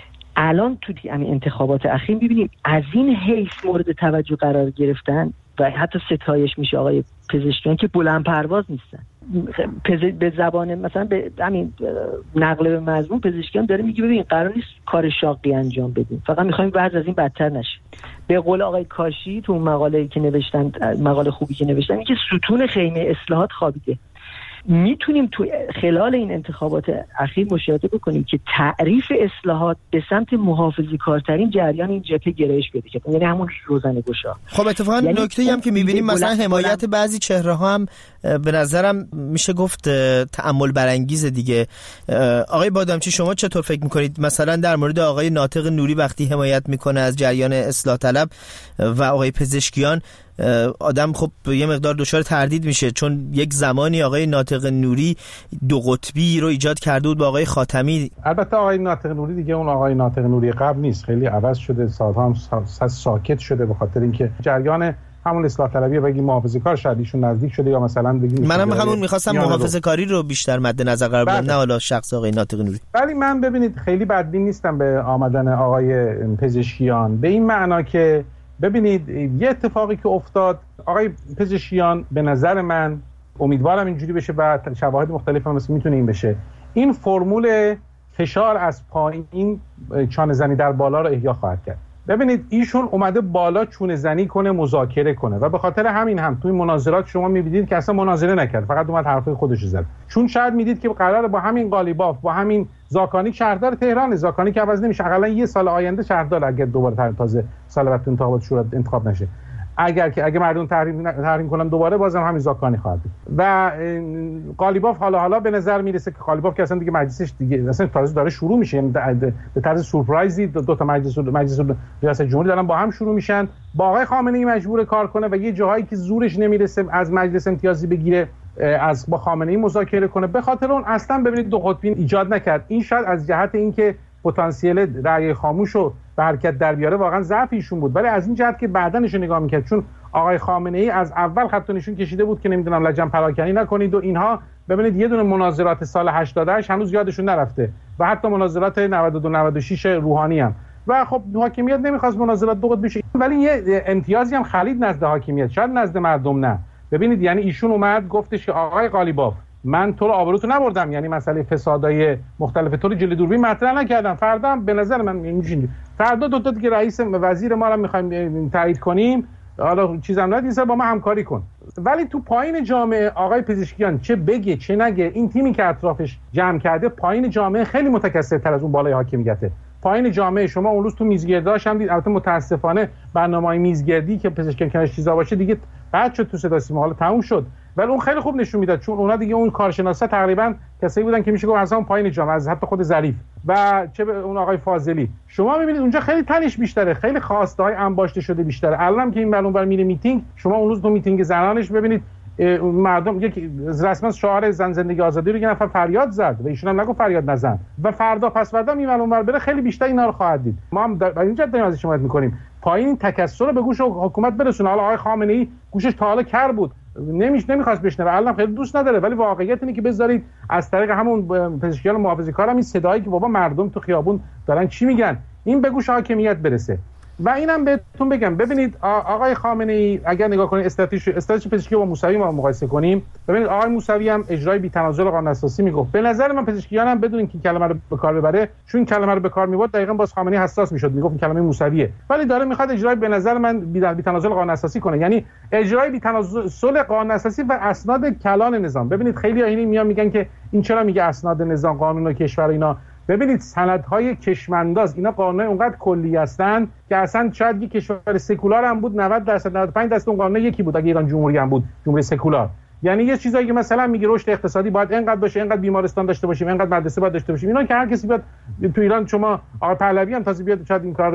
الان تو همین انتخابات اخیر می‌بینیم از این حیث مورد توجه قرار گرفتن و حتی ستایش میشه آقای پزشکیان که بلند پرواز نیستن. به زبان مثلا به همین نقل به مضمون پزشکیان داره میگه ببین قرار نیست کار شاقی انجام بدیم، فقط میخوایم وضع از این بدتر نشه. به قول آقای کاشی تو اون مقاله‌ای که نوشتن، مقاله خوبی که نوشتن، اینکه ستون خیمه اصلاحات خوابیده. میتونیم تو خلال این انتخابات اخیر مشاهده بکنیم که تعریف اصلاحات به سمت محافظه‌کارترین جریان این جبهه گرایش پیدا کرد، یعنی همون روزنه‌گشا. خب اتفاقا یعنی نکته‌ای هم که می‌بینیم مثلا حمایت بعضی چهره‌ها هم به نظرم میشه گفت تأمل برانگیز دیگه. آقای بادامچی شما چطور فکر می‌کنید مثلا در مورد آقای ناطق نوری وقتی حمایت می‌کنه از جریان اصلاح طلب و آقای پزشکیان، آدم خب یه مقدار دچار تردید میشه، چون یک زمانی آقای ناطق نوری دو قطبی رو ایجاد کرده بود با آقای خاتمی. البته آقای ناطق نوری دیگه اون آقای ناطق نوری قبل نیست، خیلی عوض شده، سالها هم ساکت شده به خاطر اینکه جریان همون اصلاح طلبی بگیم محافظه‌کار شاید ایشون نزدیک شده، یا مثلا بگیم منم همون می‌خواستم محافظه‌کاری رو بیشتر مد نظر قرار بدم، نه حالا شخص آقای ناطق نوری. ولی من ببینید خیلی بدبین نیستم به آمدن آقای پزشکیان، به این معنا که ببینید یه اتفاقی که افتاد، آقای پزشکیان به نظر من، امیدوارم اینجوری بشه و شواهد مختلف هم مثل میتونه این بشه، این فرمول فشار از پایین چانه زنی در بالا رو احیا خواهد کرد. ببینید ایشون اومده بالا چونه زنی کنه، مذاکره کنه و به خاطر همین هم توی مناظرات شما می‌بینید که اصلا مناظره نکرد، فقط اومد حرفای خودش رو زد، چون شاید میدید که قراره با همین قالیباف، با همین زاکانی، شهردار تهران، زاکانی که عوض نمیشه، حداقل یه سال آینده شهردار اگه دوباره تازه سال بعد انتخابات شورا انتخاب نشه، اگر که اگه مردم تحریم تحریم کنن دوباره بازم همین زاکانی خواهد بود. و قالیباف حالا حالا به نظر میرسه که قالیباف که اصلا دیگه مجلسش دیگه اصلا تازه داره شروع میشه، یعنی به طرز سورپرایزی دو تا مجلس مجلس ریاست جمهوری دارن با هم شروع میشن، با آقای خامنه‌ای مجبور کار کنه و یه جاهایی که زورش نمیرسه از مجلس امتیازی بگیره، از با خامنه‌ای مذاکره کنه. به خاطر اون اصلا ببینید دو قطبی ایجاد نکرد. این شاید از جهت اینکه پتانسیل رأی خاموش رو به حرکت در بیاره واقعا ضعف ایشون بود. ولی از این جهت که بعداً نشون نگاه می‌کرد، چون آقای خامنه‌ای از اول خط نشون کشیده بود که نمیدونم لجن پراکنی نکنید و اینها. ببینید یه دونه مناظرات سال هشتاد و هشت هنوز یادشون نرفته و حتی مناظرات نود و دو نود و شش روحانی هم. و خب حاکمیت نمیخواست مناظرات دوقت بشه، ولی یه امتیازی هم خلید نزد حاکمیت، شاید نزد مردم نه. ببینید یعنی ایشون اومد گفتش که آقای قالیباف من تو رو آبروتو نبردم، یعنی مسئله فسادای مختلف طور جلوی دوربین مطرح نکردم، فردا به نظر من اینجوری فردا دو تا دیگه رئیس وزیر ما رو می‌خوایم تایید کنیم، حالا چیزام ندیسه با ما همکاری کن. ولی تو پایین جامعه آقای پزشکیان چه بگه چه نگه، این تیمی که اطرافش جمع کرده پایین جامعه خیلی متکثرتر از اون بالای حاکمیته. پایین جامعه شما اون روز تو میزگرداش هم دید، البته متاسفانه برنامه‌های میزگردی که پزشکیان کنارش چیزا باشه دیگه بعد شد تو صدا سیما، حالا تموم شد، ولی اون خیلی خوب نشون میداد چون اونا دیگه اون کارشناسا تقریبا کسایی بودن که میشه گفت از اون پایین جامعه، از حتی خود ظریف و چه اون آقای فاضلی. شما میبینید اونجا خیلی تنش بیشتره، خیلی خواسته های انباشته شده بیشتره. الانم که این معلوم بر میره میتینگ، شما اون روز تو میتینگ زنانش ببینید مردم یک رسما شعار زن زندگی آزادی رو یه نفر فریاد زد و ایشون هم نگفت فریاد نزن و فردا پس فردا میمونم بر بره خیلی بیشتر اینا رو خواهد دید. ما هم در اینجا داریم ازش حمایت میکنیم پایین تکثر رو به گوش حکومت برسونه. حالا آقای خامنه ای گوشش تا حالا کر بود، نمیش نمیخواست بشنوه، الان خیلی دوست نداره، ولی واقعیت اینه که بذارید از طریق همون پزشکیان و محافظه‌کار هم این صدایی که بابا مردم تو خیابون دارن چی میگن این به گوش حاکمیت برسه. و اینم بهتون بگم، ببینید آقای خامنه ای اگر نگاه کنید استراتژی استراتژی پزشکی با موسوی ما مقایسه کنیم، ببینید آقای موسوی هم اجرای بی‌تنازل قانون اساسی میگفت. به نظر من پزشکیان هم بدون اینکه کلمه رو به کار ببره، چون کلمه رو به کار میبرد دقیقاً باز خامنه ای حساس میشد، میگفت این کلمه موسویه، ولی داره میخواد اجرای به نظر من بی‌تنازل قانون اساسی کنه، یعنی اجرای بی‌تنازل قانون اساسی و اسناد کلان نظام. ببینید خیلی اینی میان میگن که این چرا میگه اسناد نظام قانون و کشور اینا. ببینید سندهای کشمنداز اینا قانون اونقدر کلی هستن که اصلا شاید یک کشور سکولار هم بود نود درصد نود و پنج درصد اون قانون یکی بود اگه ایران جمهوری هم بود، جمهوری سکولار. یعنی یه چیزایی که مثلا میگه رشد اقتصادی باید اینقدر باشه، اینقد بیمارستان داشته باشیم، اینقدر مدرسه باید داشته باشیم، اینا که هر کسی بیاد تو ایران، شما آقای پهلوی هم تازه بیاد شاید این کار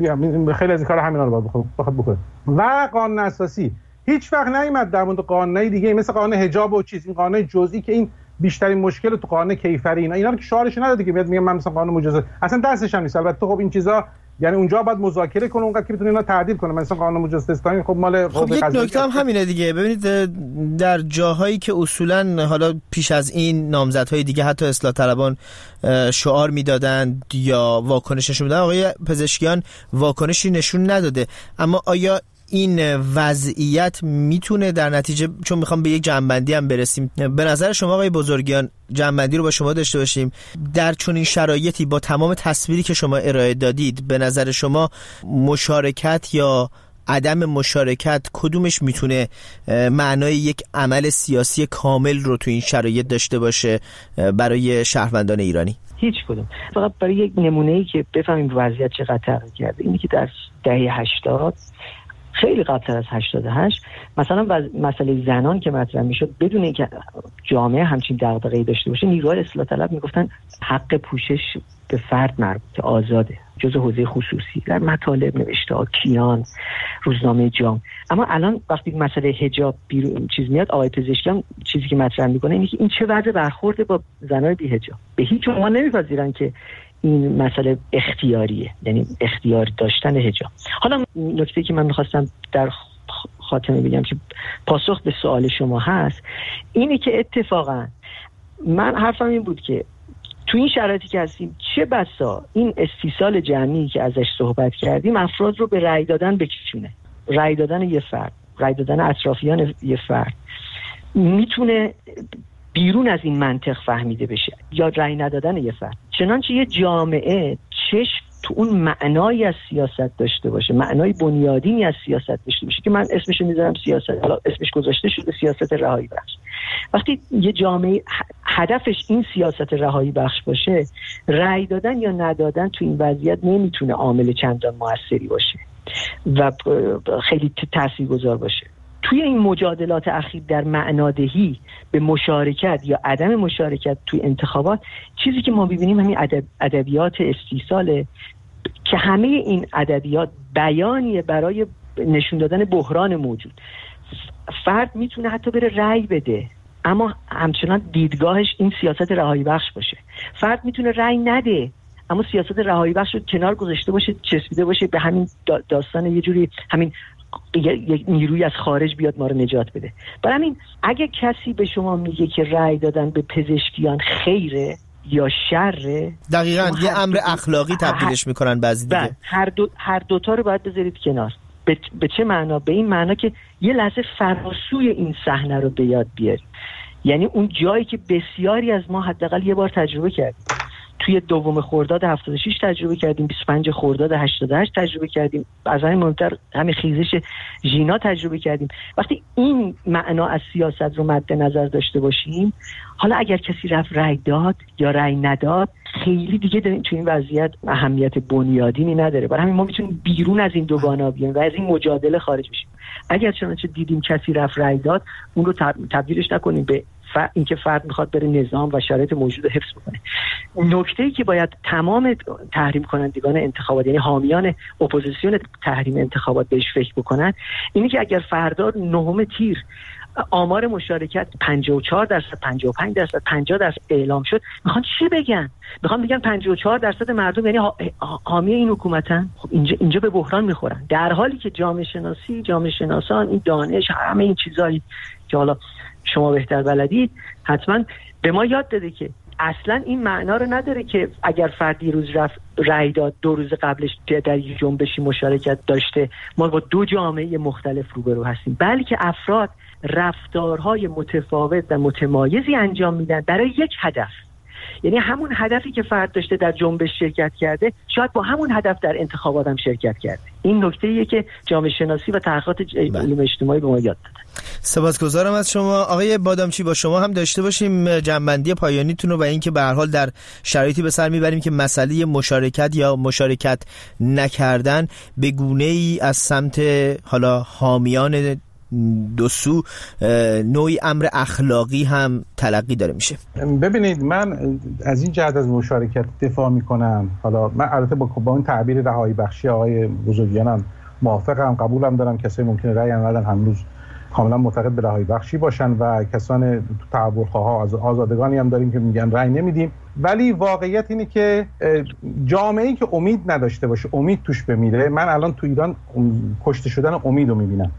رو خیلی از این کارا همینا رو باید بکنه. و قانون اساسی هیچ وقت نیامد در مورد قانونای دیگه مثل قانون حجاب و چیز، این قانون جزئی که این بیشترین مشکل تو قانون کیفری اینا اینا رو که شعارش نداده که میاد میگه من مثلا قانون مجازات اصلا دستش هم نیست. البته خب این چیزا یعنی اونجا باید مذاکره کنه اونقدر که بتونه اینا تعدیل کنه، مثلا قانون مجازات اسلامی خب مال خب یک نکته هم همینه دیگه. ببینید در جاهایی که اصولا حالا پیش از این نامزدهای دیگه حتی اصلاح طلبان شعار میدادن یا واکنش نشون میدادن، آقای پزشکیان واکنشی نشون نداده. اما آیا این وضعیت میتونه در نتیجه، چون میخوام به یک جنبندی هم برسیم، به نظر شما آقای بزرگیان جنبندی رو با شما داشته باشیم، در چنین شرایطی با تمام تصویری که شما ارائه دادید به نظر شما مشارکت یا عدم مشارکت کدومش میتونه معنای یک عمل سیاسی کامل رو تو این شرایط داشته باشه برای شهروندان ایرانی؟ هیچ کدوم. فقط برای یک نمونه‌ای که بفهمیم وضعیت چقدر تغییر کرده، اینی که در دهه هشتاد خیلی قبلتر از هشتاد و هشت مثلا مسئله زنان که مطرح میشد بدون اینکه جامعه همچین دغدغه‌ای داشته باشه، نیروهای اصلاح طلب میگفتن حق پوشش به فرد مربوطه، آزاده، جزء حوزه خصوصی، در مطالب نوشته ها، کیان، روزنامه جام. اما الان وقتی مسئله حجاب بیرون چیز میاد، آقای پزشکیان چیزی که مطرح میکنه اینه که این چه وضع برخورده با زنای بی حجاب. به هیچ عنوان نمیپذیرن که این مسئله اختیاریه، یعنی اختیار داشتن حجاب. حالا نکته که من میخواستم در خاتمه بگم که پاسخ به سوال شما هست اینه که اتفاقا من حرفم این بود که تو این شرایطی که هستیم چه بسا این استیصال جمعی که ازش صحبت کردیم افراد رو به رأی دادن بکشونه. رأی دادن یه فرد، رأی دادن اطرافیان یه فرد میتونه بیرون از این منطق فهمیده بشه، یا رأی ندادن یه فرد. چنانچه یه جامعه چشم تو اون معنایی از سیاست داشته باشه، معنای بنیادینی از سیاست داشته باشه که من اسمش رو میذارم سیاست، حالا اسمش گذاشته شده سیاست رهایی بخش. وقتی یه جامعه هدفش این سیاست رهایی بخش باشه، رأی دادن یا ندادن تو این وضعیت نمیتونه عامل چندان موثری باشه و خیلی تاثیرگذار باشه. توی این مجادلات اخیر در معنادهی به مشارکت یا عدم مشارکت توی انتخابات، چیزی که ما ببینیم همین ادب، ادبیات استیصاله که همه این ادبیات بیانیه برای نشون دادن بحران موجود. فرد میتونه حتی بره رأی بده اما همچنان دیدگاهش این سیاست رهایی بخش باشه. فرد میتونه رأی نده اما سیاست رهایی بخش رو کنار گذاشته باشه، چسبیده باشه به همین داستان یه جوری همین یک نیروی از خارج بیاد ما رو نجات بده. برای همین اگه کسی به شما میگه که رأی دادن به پزشکیان خیره یا شره، دقیقاً یه امر اخلاقی تبدیلش میکنن بعضی دیگه. هر دو هر دوتا رو باید بذارید کنار. به, به چه معنا؟ به این معنا که یه لحظه فراسوی این صحنه رو به یاد بیارید. یعنی اون جایی که بسیاری از ما حداقل یه بار تجربه کردیم، توی دوم خرداد هفتاد و شش تجربه کردیم، بیست و پنج خرداد هشتاد و هشت تجربه کردیم، از همین مهمتر همین خیزش ژینا تجربه کردیم. وقتی این معنا از سیاست رو مد نظر داشته باشیم، حالا اگر کسی رفت رأی داد یا رأی نداد، خیلی دیگه تو این وضعیت اهمیت بنیادینی نداره. برای همین ما میتونیم بیرون از این دوگانه بیایم و از این مجادله خارج بشیم. اگر چنانچه دیدیم کسی رفت رأی داد، اون رو تبدیلش نکنیم به ف... اینکه فرد میخواد بره نظام و شرایط موجود رو حفظ بکنه. نکته‌ای که باید تمام تحریم کنندگان انتخابات، یعنی حامیان اپوزیسیون تحریم انتخابات بهش فکر بکنن، اینه که اگر فردا نهم تیر آمار مشارکت پنجاه و چهار درصد، پنجاه و پنج درصد، پنجاه درصد اعلام شد، میخوان چی بگن؟ میخوان بگن پنجاه و چهار درصد مردم یعنی حامی این حکومتن. خب اینجا اینجا به بحران میخورن، در حالی که جامعه شناسی، جامعه شناسان، این دانش، همه این چیزایی که حالا شما بهتر بلدید، حتما به ما یاد داده که اصلا این معنا رو نداره که اگر فردی روز رفت رأی داد، دو روز قبلش در یک جنبشی مشارکت داشته، ما با دو جامعه مختلف روبرو هستیم، بلکه افراد رفتارهای متفاوت و متمایزی انجام میدن برای یک هدف. یعنی همون هدفی که فرد داشته در جنبش شرکت کرده، شاید با همون هدف در انتخابات هم شرکت کرده. این نکته‌ایه که جامعه شناسی و تحقیقات علوم اجتماعی به ما یاد داده. سپاسگزارم از شما آقای بادامچی. با شما هم داشته باشیم جنبندی پایانیتون رو و اینکه به هر حال در شرایطی به سر میبریم که مسئله مشارکت یا مشارکت نکردن به گونه‌ای از سمت حالا حامیان دو سو نوعی امر اخلاقی هم تلقی داره میشه. ببینید، من از این جهت از مشارکت دفاع میکنم. حالا من البته با با این تعبیر رهایی بخشی آقای بزرگیانم موافقم، قبولم دارم. کسایی ممکنه رأی ندن هنوز کاملا معتقد به رهایی بخشی باشن و کسان تو تحول خواه از آزادگانی هم داریم که میگن رأی نمیدیم. ولی واقعیت اینه که جامعه‌ای که امید نداشته باشه، امید توش بمیره. من الان تو ایران کشته شدن امید رو میبینم.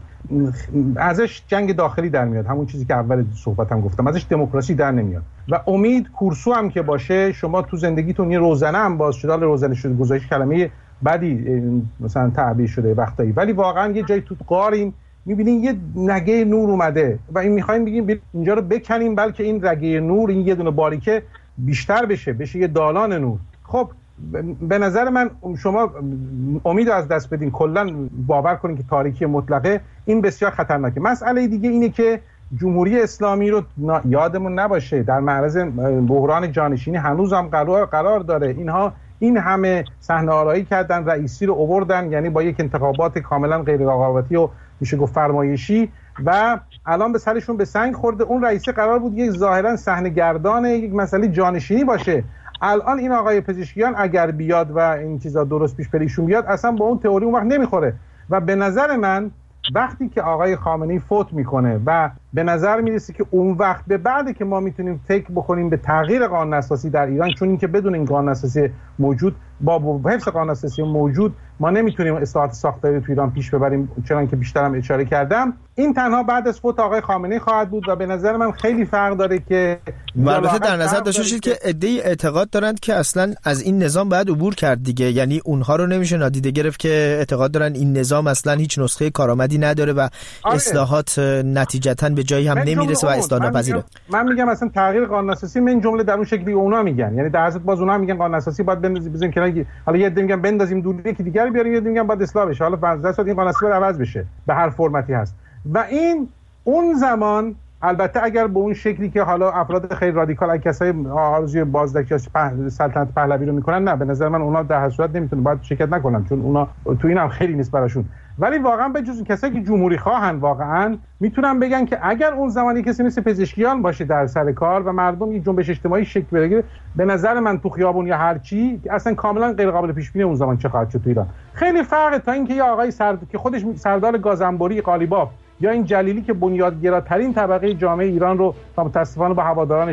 ازش جنگ داخلی در میاد، همون چیزی که اول صحبتم گفتم، ازش دموکراسی در نمیاد. و امید کورسو هم که باشه، شما تو زندگیتون یه روزنه هم باز شده، روزنه شده گذاشت کلمه بدی مثلا تعبیر شده وقتایی، ولی واقعا یه جایی تو غاریم میبینین یه نگه نور اومده و این میخوایم بگیم اینجا رو بکنیم، بلکه این رگه نور، این یه دونه باریکه بیشتر بشه بشه یه دالان نور. خب به نظر من شما امید از دست بدین، کلا باور کنین که تاریکی مطلقه، این بسیار خطرناکه. مسئله دیگه اینه که جمهوری اسلامی رو یادمون نباشه در معرض بحران جانشینی هنوز هم قرار قرار داره. اینها این همه صحنه آرایی کردن، رئیسی رو آوردن، یعنی با یک انتخابات کاملا غیر رقابتی و میشه گفت فرمایشی، و الان به سرشون به سنگ خورده. اون رئیسی قرار بود یک ظاهرا صحنه گردان یک مسئله جانشینی باشه. الان این آقای پزشکیان اگر بیاد و این چیزا درست پیش بریشون بیاد، اصلا با اون تئوری اون وقت نمیخوره. و به نظر من وقتی که آقای خامنه‌ای فوت میکنه و به نظر میرسه که اون وقت به بعد که ما میتونیم فکر بکنیم به تغییر قانون اساسی در ایران، چون اینکه بدون این قانون اساسی موجود، با حفظ قانون اساسی موجود، ما نمیتونیم اصلاحات ساختاری تو ایران پیش ببریم، چون که بیشترم اشاره کردم. این تنها بعد از فوت آقای خامنه‌ای خواهد بود و به نظر من خیلی فرق داره که البته در نظر داشته باشید که عده‌ای اعتقاد دارند که اصلا از این نظام باید عبور کرد دیگه، یعنی اونها رو نمیشه نادیده گرفت که اعتقاد دارن این نظام اصلا هیچ نسخه کارآمدی نداره و آره. اصلاحات نتیجتاً به جایی هم نمیرسه و اصلاح ناپذیره. من میگم اصلا تغییر قانون اساسی من جمله در اون شکلی اونا میگن، یعنی در حضرت باز اونا میگن قانون اساسی باید بندازیم بزنیم کنار، حالا یه عده میگن بندازیم دور، یکی دیگه بیاریم، یه میگن باید اصلاح بشه. حالا فرض کنید این قانون اساسی باید عوض بشه به هر فرمتی هست. و این اون زمان البته اگر به اون شکلی که حالا افراد خیلی رادیکال، اگه کسای آرزوی بازداشت سلطنت پهلوی رو میکنن، نه، به نظر من اونا در هر صورت نمیتونه باید شرکت نکنن، چون اونا تو این هم خیلی نیست براشون. ولی واقعا به جز کسایی که جمهوری خواهن واقعا میتونن بگن که اگر اون زمانی کسی مثل پزشکیان باشه در سر کار و مردم یک جنبش اجتماعی شکل بگیره، به نظر من تو خیابون یا هر چی اصلا کاملا غیر قابل پیش بینی اون زمان چه خواهد شد تو ایران. خیلی فرقه تا اینکه یه آقای سرد که خودش سردار گازنبوری قالیباف یا این جلیلی که بنیادگراترین طبقه جامعه ایران رو متاسفانه با هوادارانش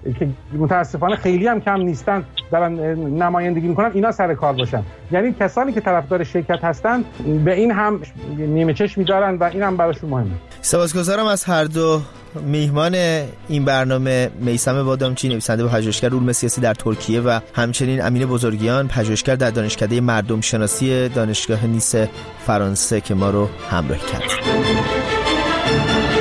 که متاسفانه خیلی هم کم نیستن دارن نمایندگی میکنن، اینا سر کار باشن. یعنی کسانی که طرفدار شرکت هستن به این هم نیمه چشم می‌دارن و این هم براشون مهمه. سپاسگزارم از هر دو میهمان این برنامه، میثم بادامچی نویسنده و پژوهشگر علوم سیاسی در ترکیه و همچنین امین بزرگیان پژوهشگر در دانشکده مردم شناسی دانشگاه نیس فرانسه که ما رو همراه کردید.